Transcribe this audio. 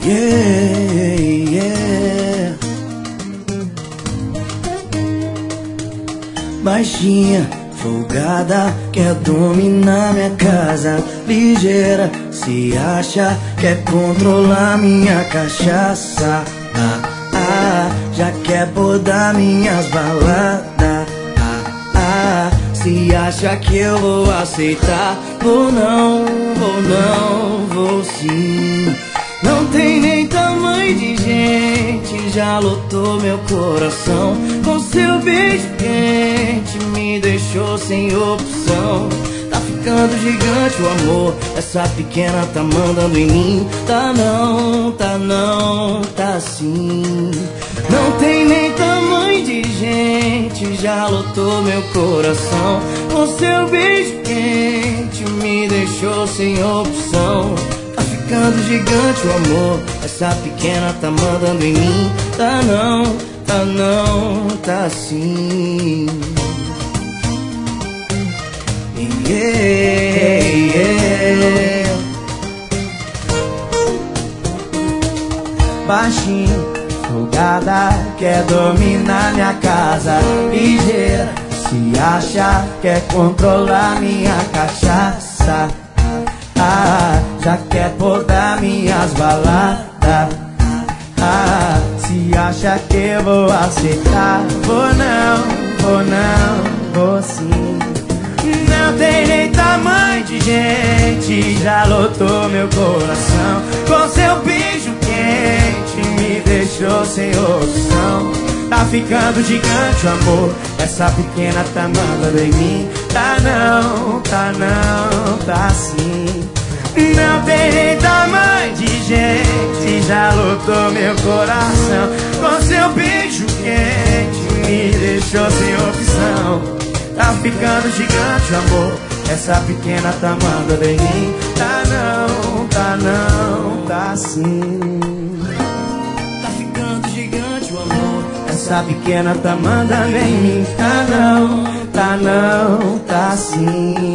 Yeah, yeah. Baixinha, folgada, quer dominar minha casa. Ligeira, se acha, quer controlar minha cachaça. Já quer podar minhas baladas. Se acha que eu vou aceitar, vou não, vou sim. Não tem nem tamanho de gente, já lotou meu coração. Com seu beijo quente me deixou sem opção. Tá ficando gigante o amor, essa pequena tá mandando em mim. Tá não, tá sim. Não tem nem tamanho de gente, já lotou meu coração. Com seu beijo quente me deixou sem opção. Tá ficando gigante o amor, essa pequena tá mandando em mim. Tá não, tá sim. Yeah, yeah. Baixinho, folgada, quer dominar minha casa. Ligeira, se acha, quer controlar minha cachaça. Já quer podar minhas baladas. Se acha que eu vou aceitar, vou não, vou sim. Não tem nem tamanho de gente, já lotou meu coração. Com seu beijo quente me deixou sem opção. Tá ficando gigante o amor, essa pequena tá mandando em mim. Tá não, tá sim. Não tem nem tamanho de gente, já lotou meu coração. Com seu beijo quente me deixou sem opção. Tá ficando gigante o amor, essa pequena tá mandando em mim. Tá não, tá sim. Tá ficando gigante o amor, essa pequena tá mandando em mim. Tá não, tá sim.